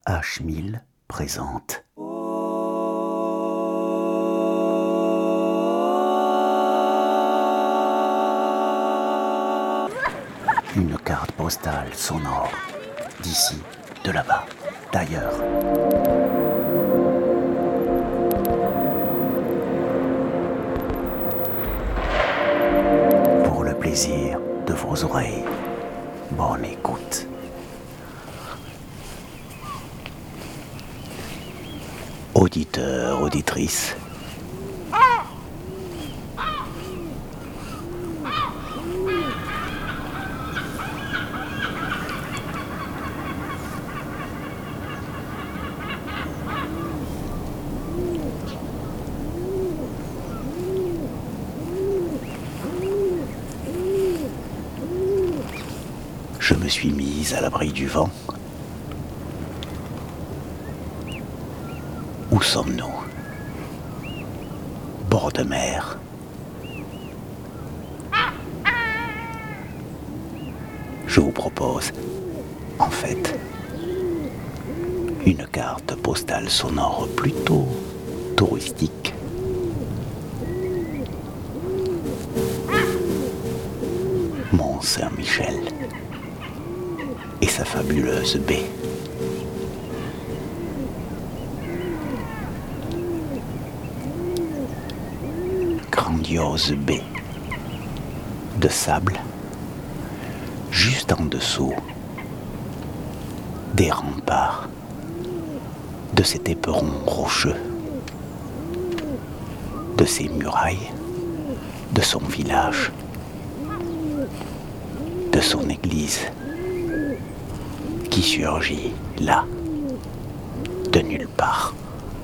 H1000 présente. Une carte postale sonore, d'ici, de là-bas, d'ailleurs. Pour le plaisir de vos oreilles, bonne écoute. Auditeurs, auditrices, je me suis mise à l'abri du vent. Où sommes-nous? Bord de mer. Je vous propose, en fait, une carte postale sonore plutôt touristique. Mont-Saint-Michel et sa fabuleuse baie. Grandiose baie de sable, juste en dessous des remparts de cet éperon rocheux, de ses murailles, de son village, de son église qui surgit là, de nulle part.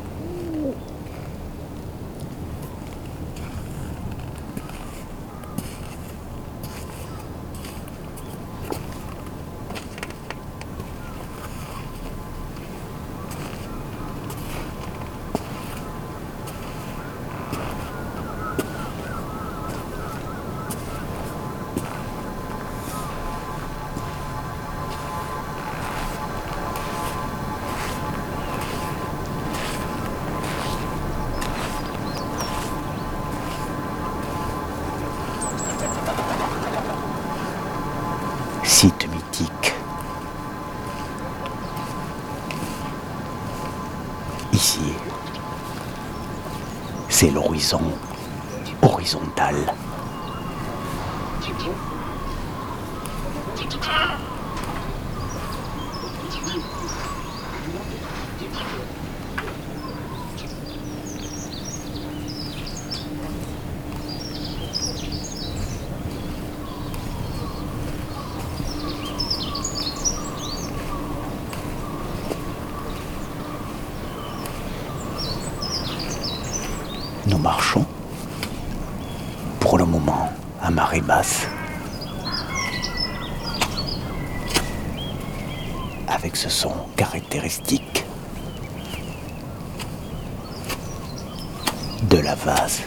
Site mythique. Ici, c'est l'horizon horizontal. Nous marchons, pour le moment, à marée basse, avec ce son caractéristique de la vase.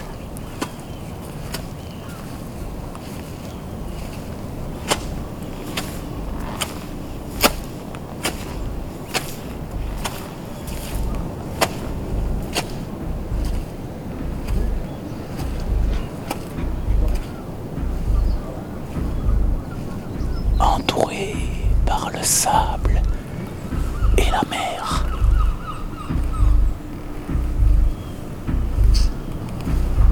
Entouré par le sable et la mer.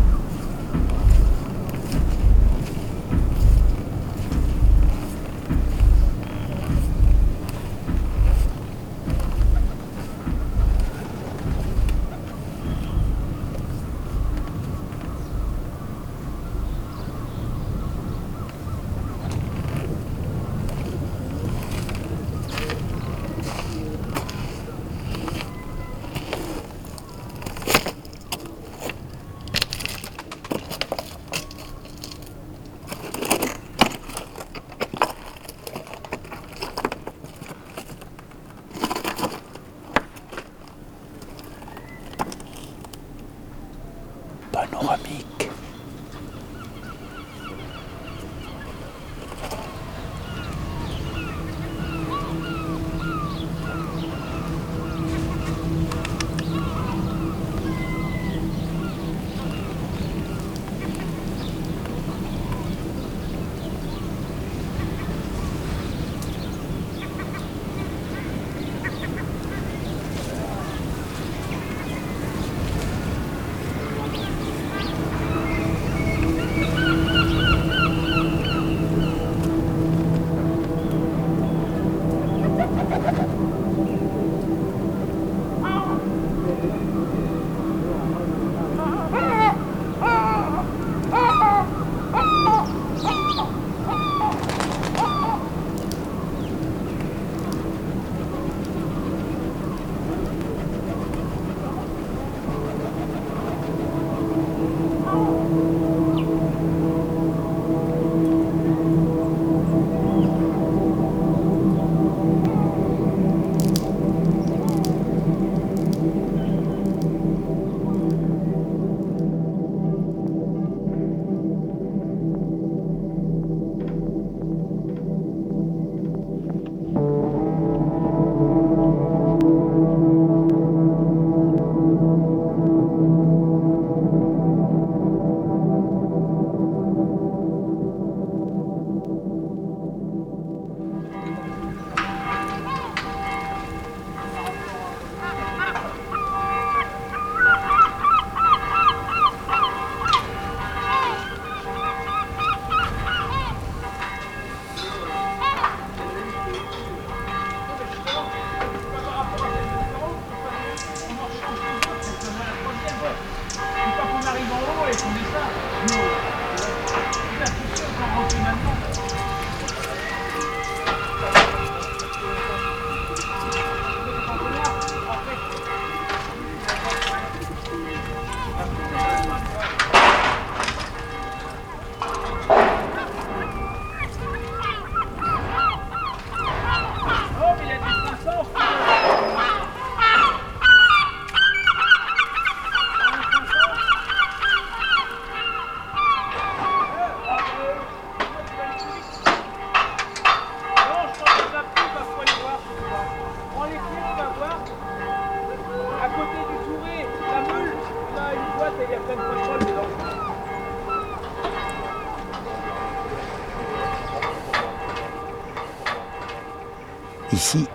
Ici,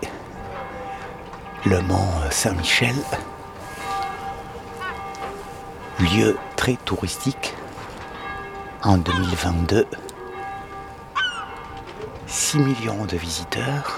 le mont Saint-Michel, lieu très touristique. En 2022, 6 millions de visiteurs.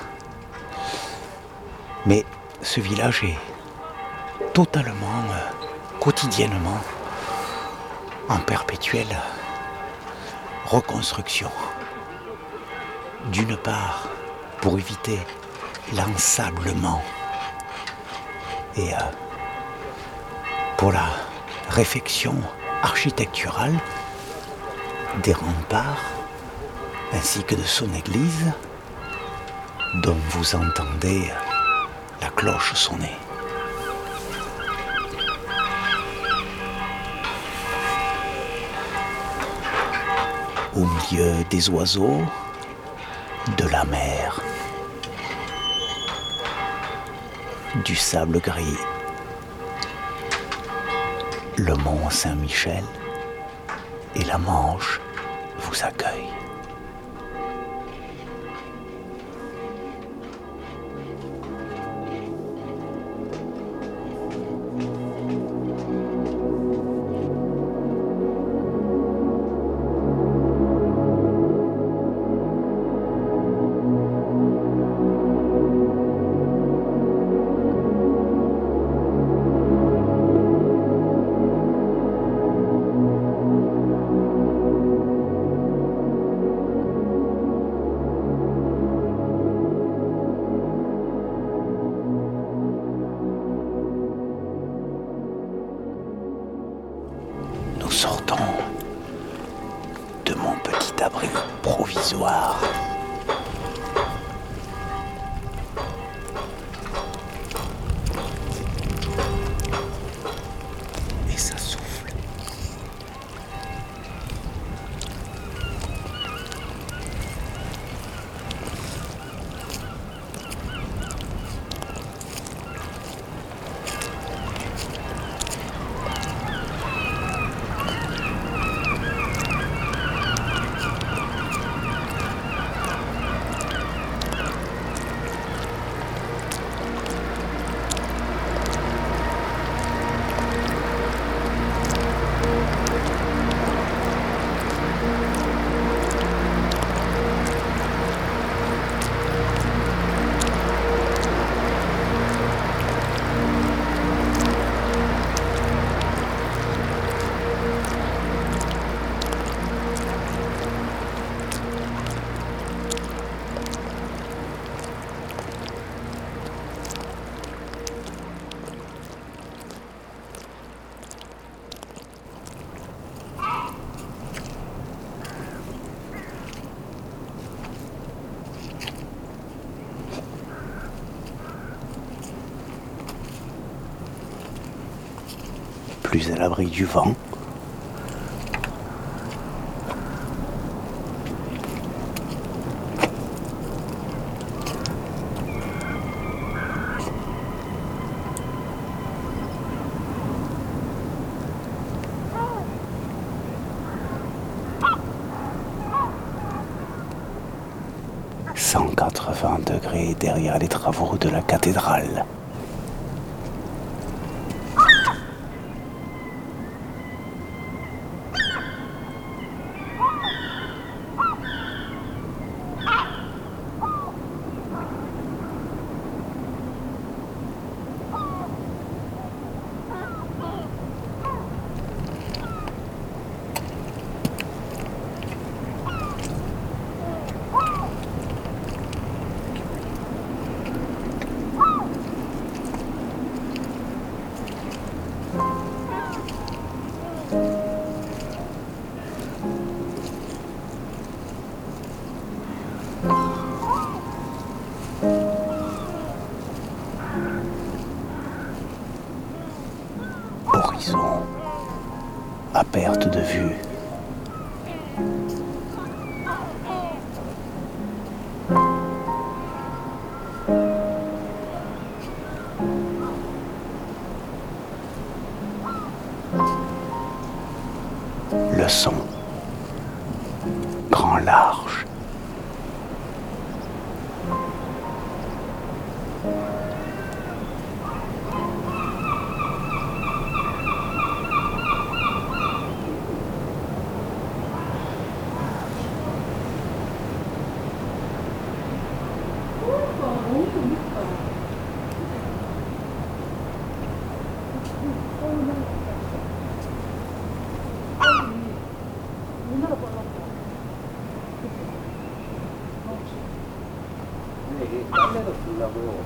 Mais ce village est totalement, quotidiennement, en perpétuelle reconstruction. D'une part, pour éviter l'ensablement et pour la réfection architecturale des remparts ainsi que de son église dont vous entendez la cloche sonner. Au milieu des oiseaux, de la mer, du sable gris, le mont Saint-Michel et la Manche vous accueillent. Nous sortons de mon petit abri provisoire. Et ça souffle. plus à l'abri du vent. « 180 degrés derrière les travaux de la cathédrale. » Horizon à perte de vue. Le son, grand large. 이게 땀내도 주려고.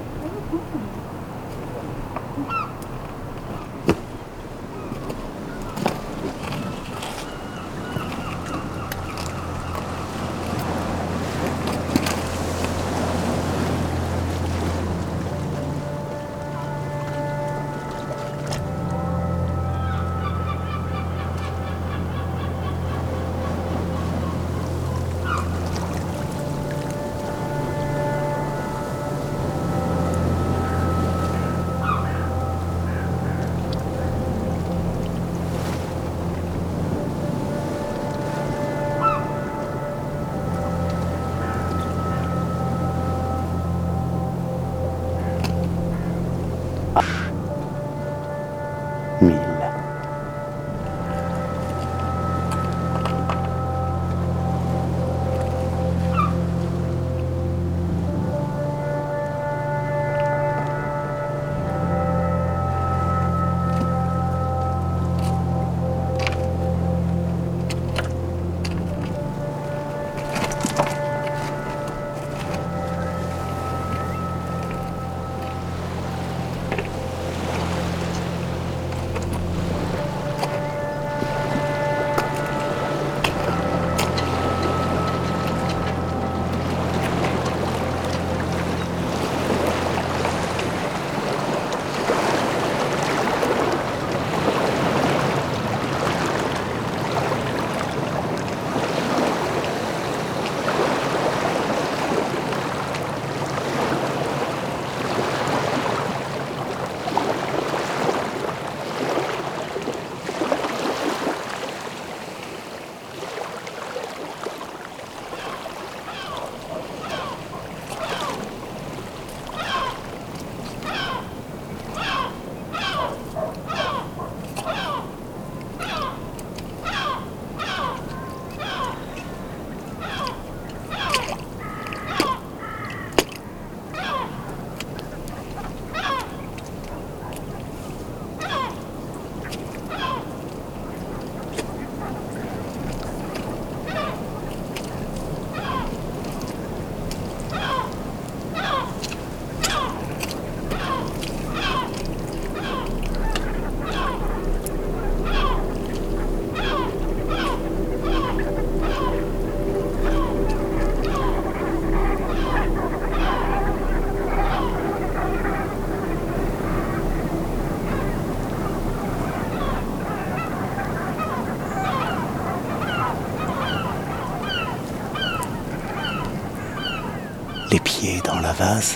pieds dans la vase,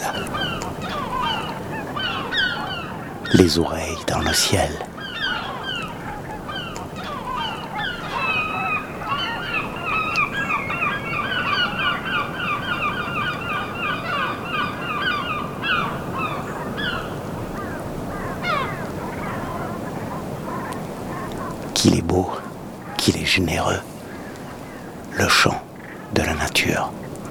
les oreilles dans le ciel. Qu'il est beau, qu'il est généreux, le chant de la nature.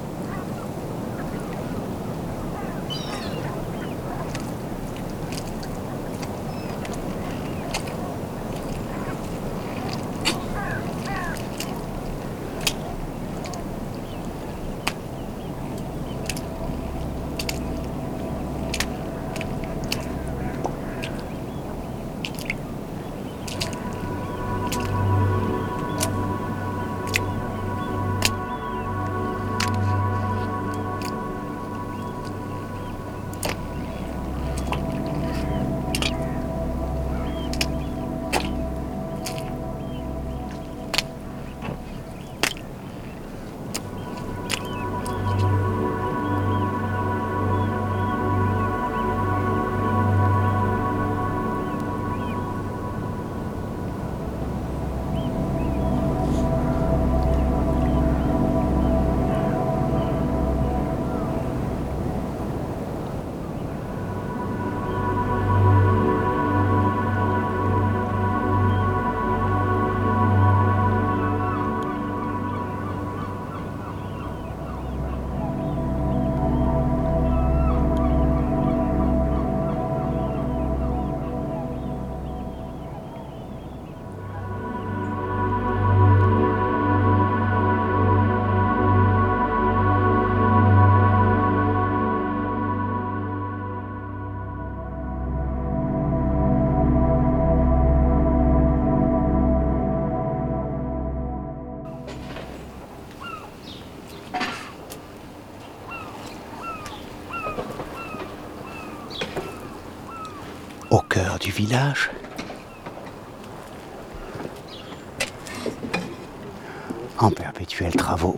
Au cœur du village, en perpétuels travaux.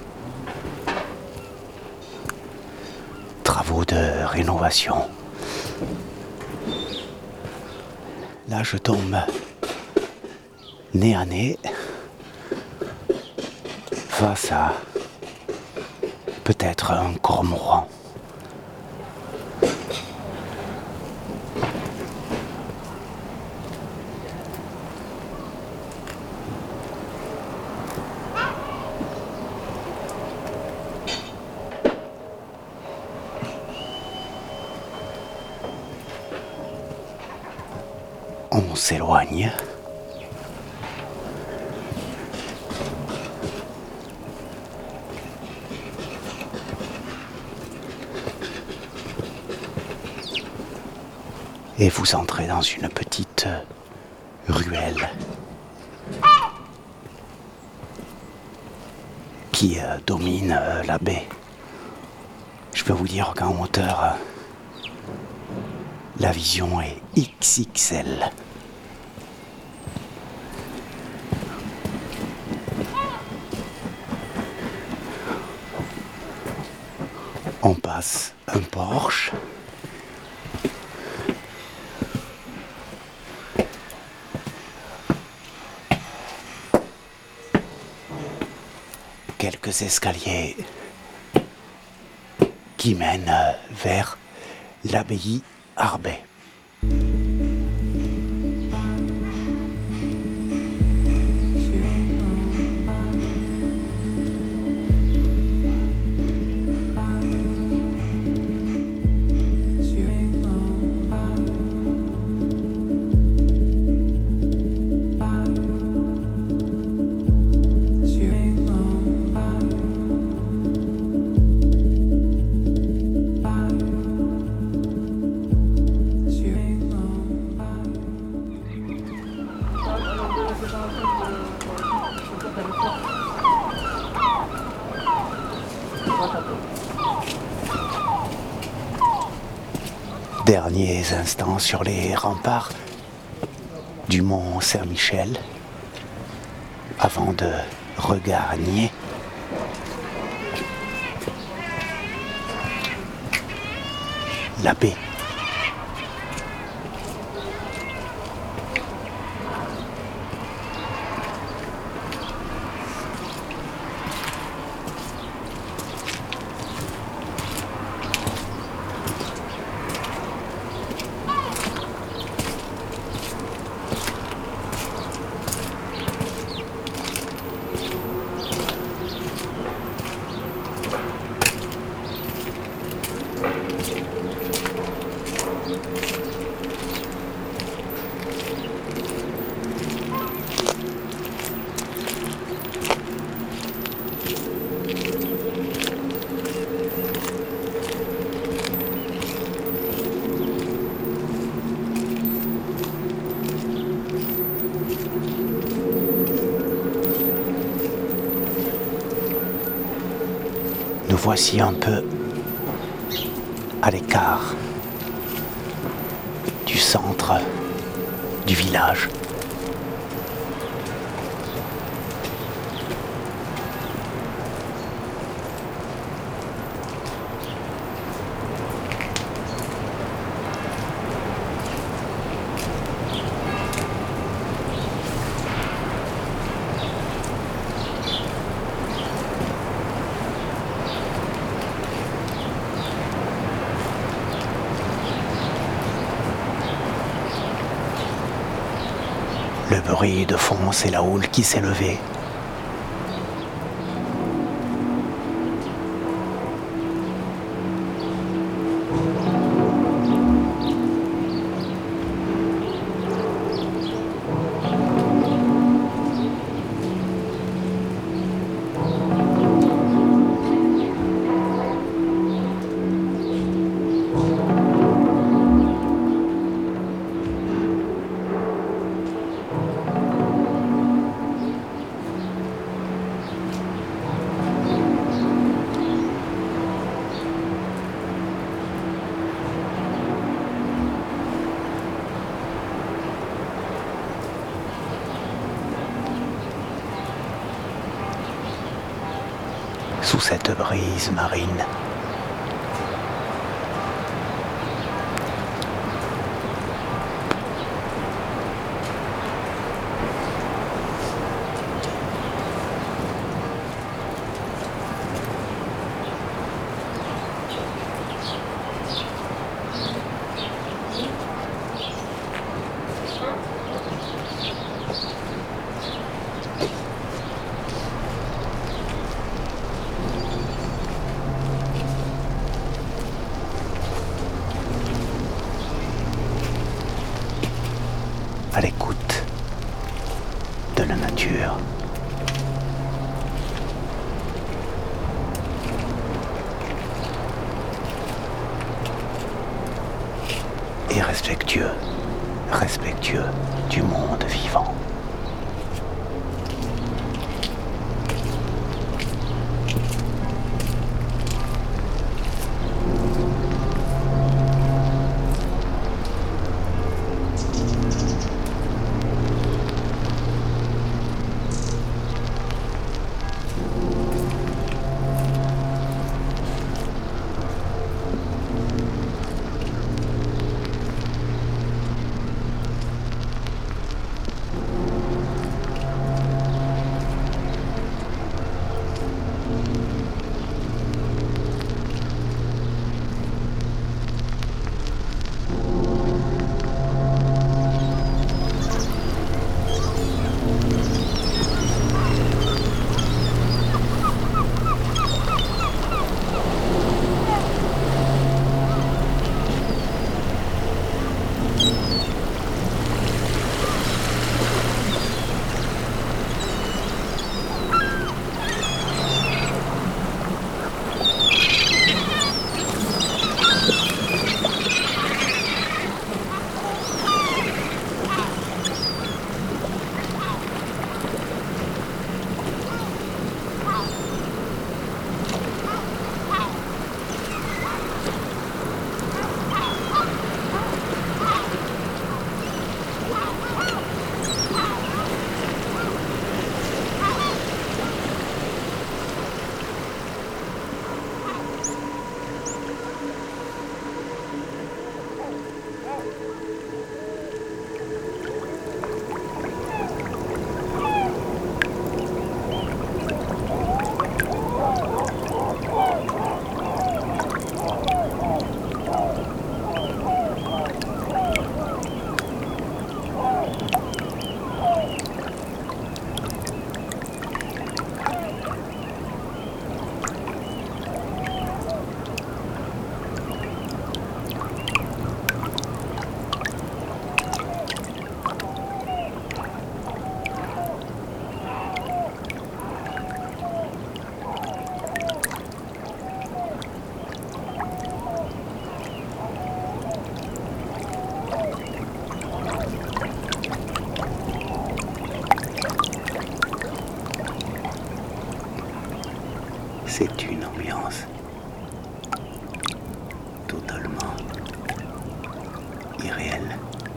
Travaux de rénovation. Là, je tombe nez à nez face à peut-être un cormoran. On s'éloigne. Et vous entrez dans une petite ruelle qui domine la baie. Je peux vous dire qu'en hauteur, la vision est XXL. On passe un porche. Quelques escaliers qui mènent vers l'abbaye Arbet. Derniers instants sur les remparts du mont Saint-Michel avant de regagner la paix. Nous voici un peu à l'écart du centre du village. Le bruit de fond, c'est la houle qui s'est levée. Sous cette brise marine, à l'écoute de la nature. Et respectueux du monde vivant. C'est une ambiance totalement irréelle.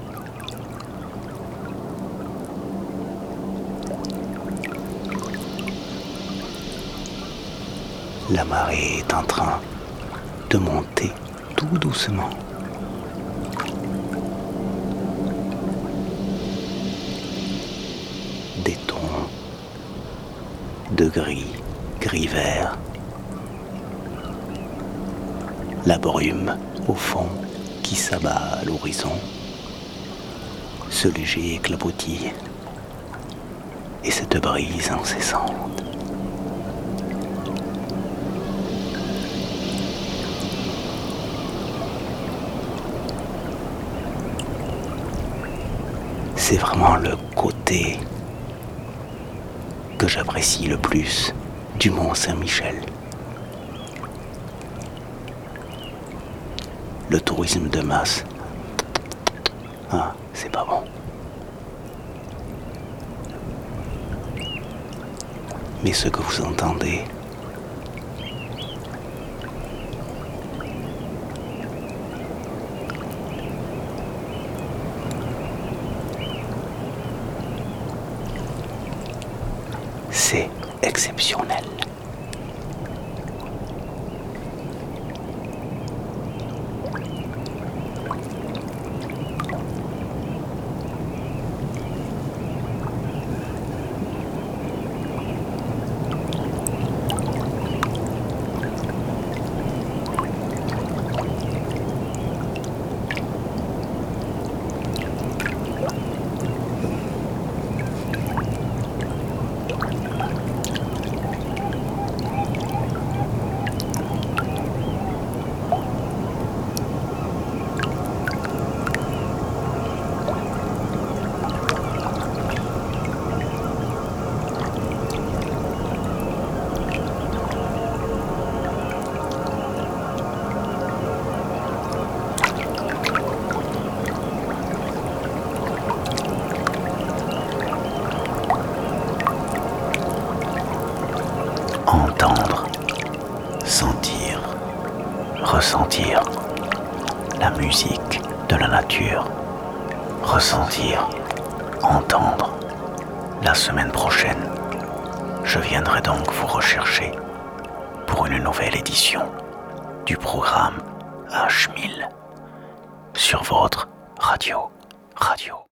La marée est en train de monter tout doucement. Des tons de gris, gris-vert. La brume au fond qui s'abat à l'horizon. Ce léger éclabotis et cette brise incessante. C'est vraiment le côté que j'apprécie le plus du Mont Saint-Michel. Le tourisme de masse, c'est pas bon. Mais ce que vous entendez, c'est exceptionnel. Entendre, sentir, ressentir la musique de la nature. Ressentir, entendre. La semaine prochaine, je viendrai donc vous rechercher pour une nouvelle édition du programme H1000 sur votre radio.